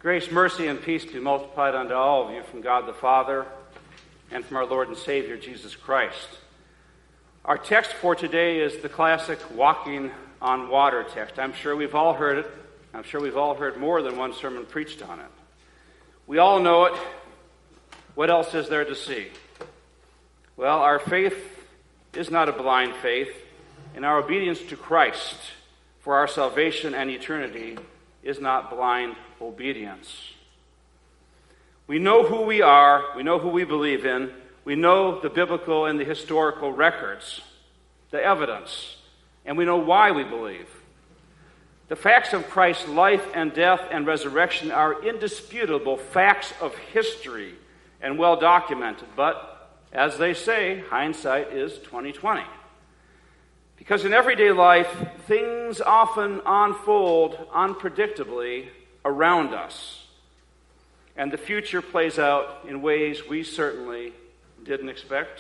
Grace, mercy, and peace be multiplied unto all of you from God the Father and from our Lord and Savior, Jesus Christ. Our text for today is the classic walking on water text. I'm sure we've all heard it. I'm sure we've all heard more than one sermon preached on it. We all know it. What else is there to see? Well, our faith is not a blind faith, and our obedience to Christ for our salvation and eternity is not blind obedience. We know who we are, we know who we believe in, we know the biblical and the historical records, the evidence, and we know why we believe. The facts of Christ's life and death and resurrection are indisputable facts of history and well documented, but as they say, hindsight is 20/20. Because in everyday life, things often unfold unpredictably around us. And the future plays out in ways we certainly didn't expect.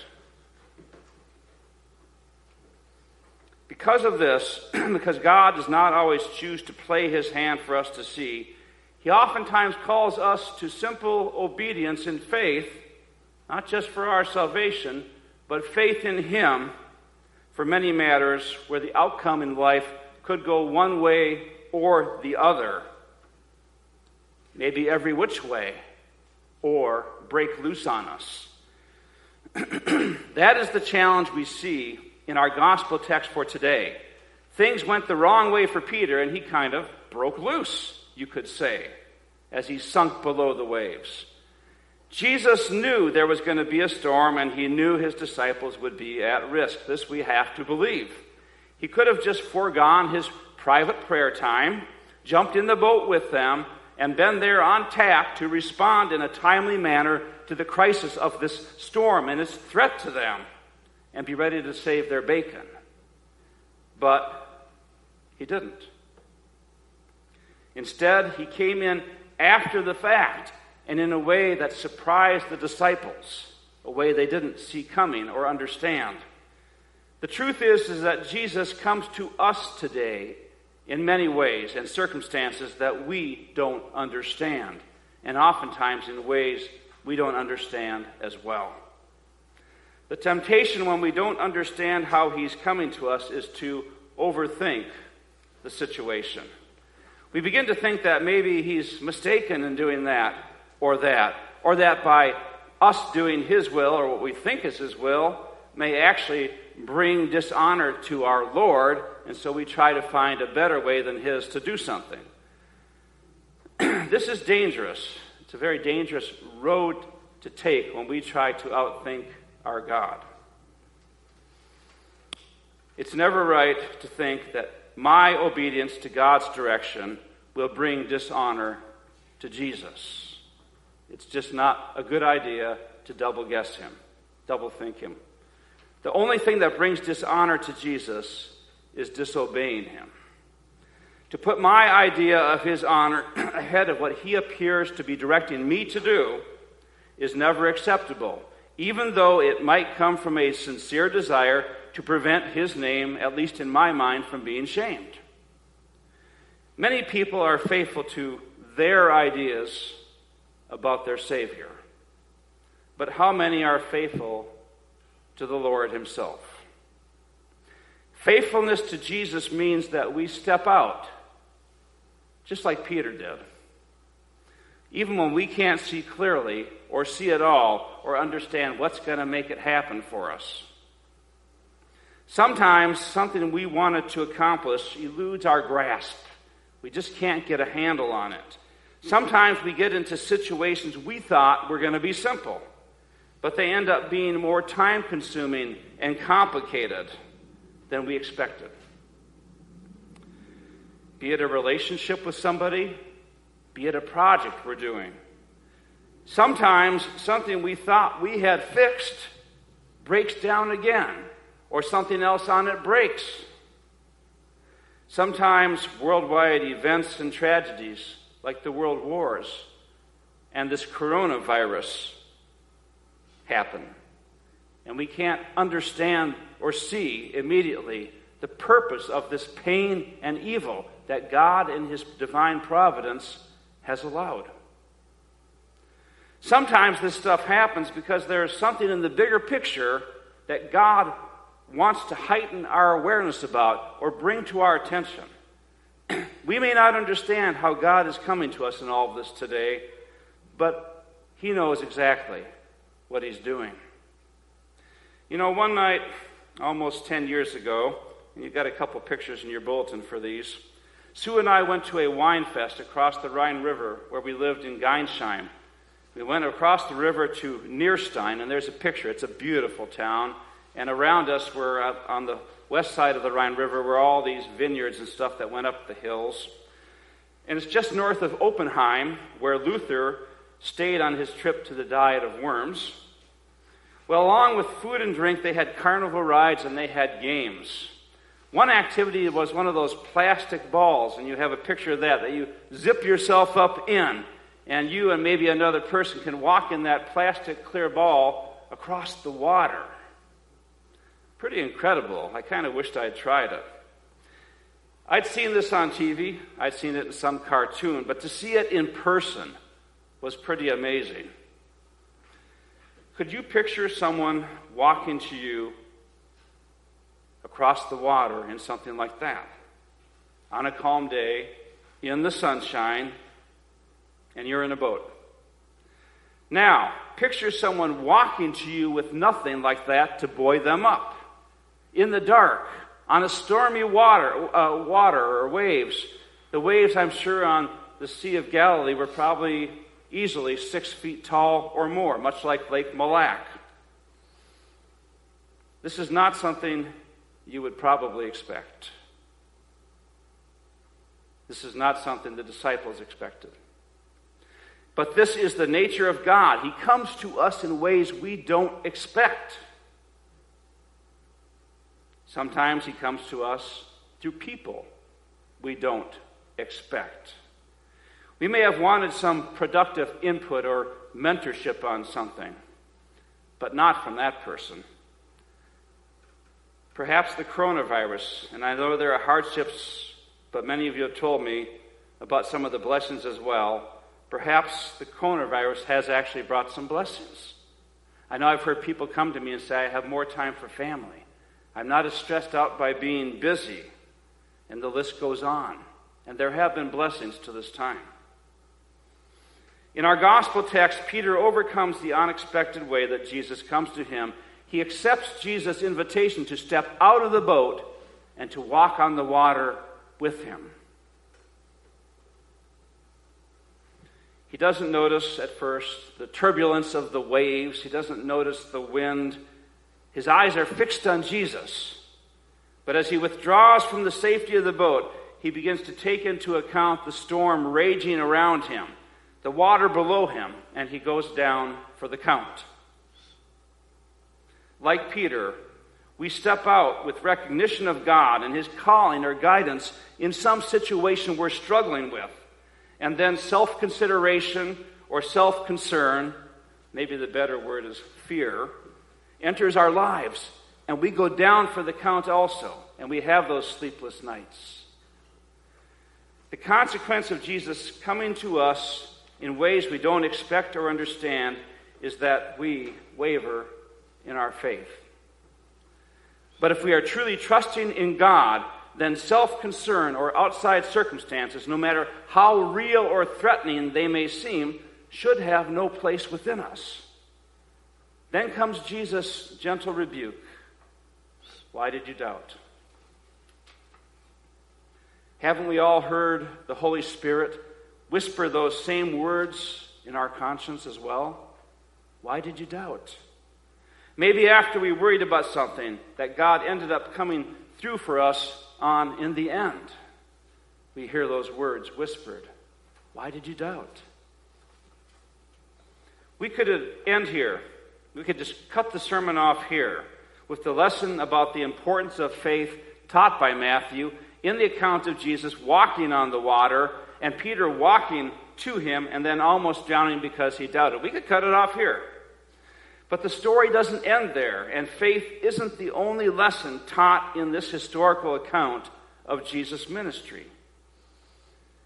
Because of this, because God does not always choose to play his hand for us to see, he oftentimes calls us to simple obedience in faith, not just for our salvation, but faith in him for many matters where the outcome in life could go one way or the other, maybe every which way, or break loose on us. That is the challenge we see in our gospel text for today. Things went the wrong way for Peter, and he kind of broke loose, you could say, as he sunk below the waves. Jesus knew there was going to be a storm, and he knew his disciples would be at risk. This we have to believe. He could have just foregone his private prayer time, jumped in the boat with them, and been there on tap to respond in a timely manner to the crisis of this storm and its threat to them, and be ready to save their bacon. But he didn't. Instead, he came in after the fact, and in a way that surprised the disciples, a way they didn't see coming or understand. The truth is that Jesus comes to us today in many ways and circumstances that we don't understand, and oftentimes in ways we don't understand as well. The temptation when we don't understand how he's coming to us is to overthink the situation. We begin to think that maybe he's mistaken in doing that, or that by us doing his will, or what we think is his will, may actually bring dishonor to our Lord, and so we try to find a better way than his to do something. This is dangerous. It's a very dangerous road to take when we try to outthink our God. It's never right to think that my obedience to God's direction will bring dishonor to Jesus. It's just not a good idea to double guess him, double think him. The only thing that brings dishonor to Jesus is disobeying him. To put my idea of his honor ahead of what he appears to be directing me to do is never acceptable, even though it might come from a sincere desire to prevent his name, at least in my mind, from being shamed. Many people are faithful to their ideas about their Savior. But how many are faithful to the Lord himself? Faithfulness to Jesus means that we step out, just like Peter did. Even when we can't see clearly, or see at all, or understand what's going to make it happen for us. Sometimes something we wanted to accomplish eludes our grasp. We just can't get a handle on it. Sometimes we get into situations we thought were going to be simple, but they end up being more time-consuming and complicated than we expected. Be it a relationship with somebody, be it a project we're doing. Sometimes something we thought we had fixed breaks down again, or something else on it breaks. Sometimes worldwide events and tragedies like the world wars and this coronavirus happen. And we can't understand or see immediately the purpose of this pain and evil that God in his divine providence has allowed. Sometimes this stuff happens because there is something in the bigger picture that God wants to heighten our awareness about or bring to our attention. We may not understand how God is coming to us in all of this today, but He knows exactly what He's doing. You know, one night, almost 10 years ago, and you've got a couple pictures in your bulletin for these, Sue and I went to a wine fest across the Rhine River where we lived in Geinsheim. We went across the river to Nierstein, and there's a picture. It's a beautiful town. And around us, we're on the west side of the Rhine River, were all these vineyards and stuff that went up the hills. And it's just north of Oppenheim, where Luther stayed on his trip to the Diet of Worms. Well, along with food and drink, they had carnival rides and they had games. One activity was one of those plastic balls, and you have a picture of that you zip yourself up in, and you and maybe another person can walk in that plastic clear ball across the water. Pretty incredible. I kind of wished I'd tried it. I'd seen this on TV. I'd seen it in some cartoon, but to see it in person was pretty amazing. Could you picture someone walking to you across the water in something like that? On a calm day, in the sunshine, and you're in a boat. Now, picture someone walking to you with nothing like that to buoy them up. In the dark, on a stormy water or waves. The waves, I'm sure, on the Sea of Galilee were probably easily 6 feet tall or more, much like Lake Malak. This is not something you would probably expect. This is not something the disciples expected. But this is the nature of God. He comes to us in ways we don't expect. Sometimes He comes to us through people we don't expect. We may have wanted some productive input or mentorship on something, but not from that person. Perhaps the coronavirus, and I know there are hardships, but many of you have told me about some of the blessings as well. Perhaps the coronavirus has actually brought some blessings. I know I've heard people come to me and say, I have more time for family. I'm not as stressed out by being busy. And the list goes on. And there have been blessings to this time. In our gospel text, Peter overcomes the unexpected way that Jesus comes to him. He accepts Jesus' invitation to step out of the boat and to walk on the water with him. He doesn't notice at first the turbulence of the waves. He doesn't notice the wind. His eyes are fixed on Jesus. But as he withdraws from the safety of the boat, he begins to take into account the storm raging around him, the water below him, and he goes down for the count. Like Peter, we step out with recognition of God and His calling or guidance in some situation we're struggling with. And then self-consideration or self-concern, maybe the better word is fear, enters our lives. And we go down for the count also. And we have those sleepless nights. The consequence of Jesus coming to us in ways we don't expect or understand is that we waver in our faith. But if we are truly trusting in God, then self-concern or outside circumstances, no matter how real or threatening they may seem, should have no place within us. Then comes Jesus' gentle rebuke. Why did you doubt? Haven't we all heard the Holy Spirit whisper those same words in our conscience as well? Why did you doubt? Maybe after we worried about something that God ended up coming through for us on in the end, we hear those words whispered. Why did you doubt? We could end here. We could just cut the sermon off here with the lesson about the importance of faith taught by Matthew in the account of Jesus walking on the water and Peter walking to him and then almost drowning because he doubted. We could cut it off here. But the story doesn't end there, and faith isn't the only lesson taught in this historical account of Jesus' ministry.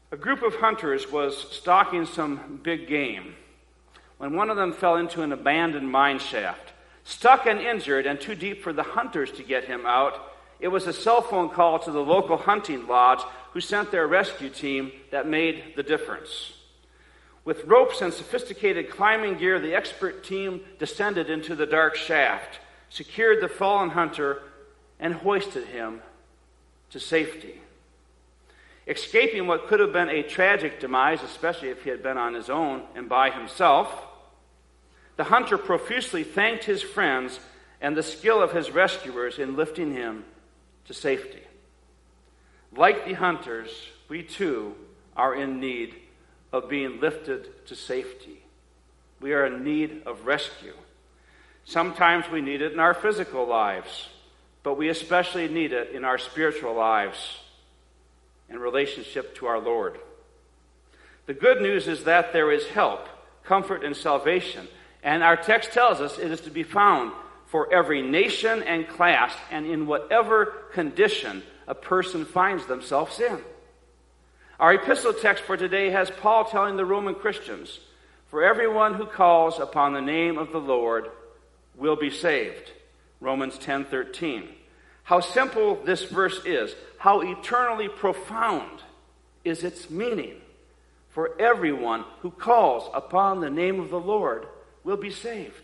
A group of hunters was stalking some big game when one of them fell into an abandoned mine shaft. Stuck and injured and too deep for the hunters to get him out, it was a cell phone call to the local hunting lodge who sent their rescue team that made the difference. With ropes and sophisticated climbing gear, the expert team descended into the dark shaft, secured the fallen hunter, and hoisted him to safety. Escaping what could have been a tragic demise, especially if he had been on his own and by himself, the hunter profusely thanked his friends and the skill of his rescuers in lifting him to safety. Like the hunters, we too are in need of being lifted to safety. We are in need of rescue. Sometimes we need it in our physical lives, but we especially need it in our spiritual lives in relationship to our Lord. The good news is that there is help, comfort, and salvation. And our text tells us it is to be found for every nation and class and in whatever condition a person finds themselves in. Our epistle text for today has Paul telling the Roman Christians, "For everyone who calls upon the name of the Lord will be saved." Romans 10:13. How simple this verse is, how eternally profound is its meaning. For everyone who calls upon the name of the Lord will be saved.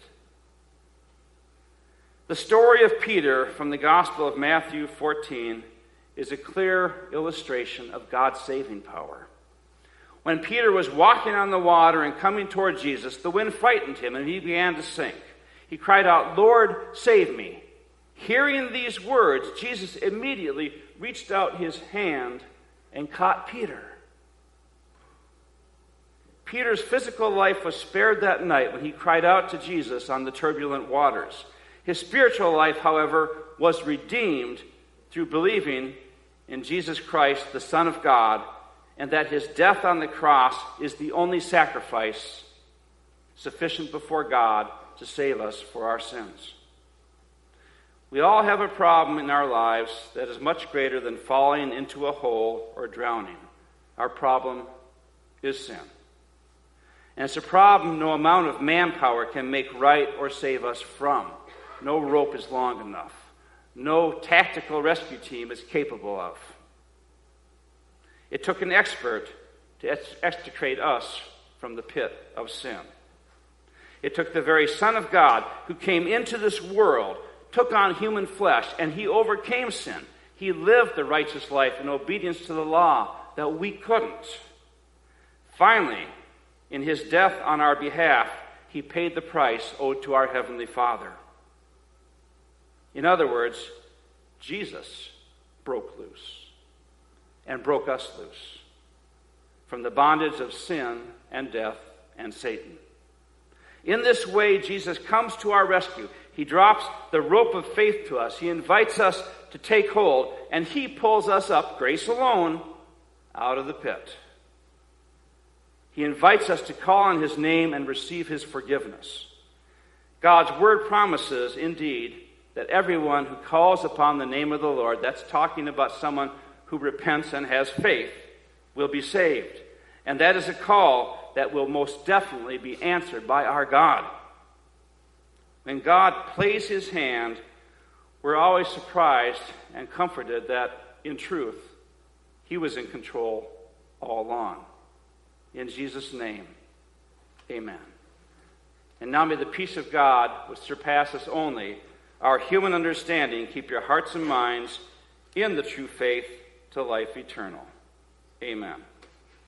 The story of Peter from the Gospel of Matthew 14 is a clear illustration of God's saving power. When Peter was walking on the water and coming toward Jesus, the wind frightened him and he began to sink. He cried out, "Lord, save me." Hearing these words, Jesus immediately reached out his hand and caught Peter. Peter's physical life was spared that night when he cried out to Jesus on the turbulent waters. His spiritual life, however, was redeemed through believing in Jesus Christ, the Son of God, and that his death on the cross is the only sacrifice sufficient before God to save us for our sins. We all have a problem in our lives that is much greater than falling into a hole or drowning. Our problem is sin. And it's a problem no amount of manpower can make right or save us from. No rope is long enough. No tactical rescue team is capable of. It took an expert to extricate us from the pit of sin. It took the very Son of God who came into this world, took on human flesh, and he overcame sin. He lived the righteous life in obedience to the law that we couldn't. Finally, in his death on our behalf, he paid the price owed to our Heavenly Father. In other words, Jesus broke loose and broke us loose from the bondage of sin and death and Satan. In this way, Jesus comes to our rescue. He drops the rope of faith to us. He invites us to take hold, and he pulls us up, grace alone, out of the pit. He invites us to call on his name and receive his forgiveness. God's word promises, indeed, that everyone who calls upon the name of the Lord, that's talking about someone who repents and has faith, will be saved. And that is a call that will most definitely be answered by our God. When God plays his hand, we're always surprised and comforted that, in truth, he was in control all along. In Jesus' name, amen. And now may the peace of God, which surpasses only our human understanding, keep your hearts and minds in the true faith to life eternal. Amen.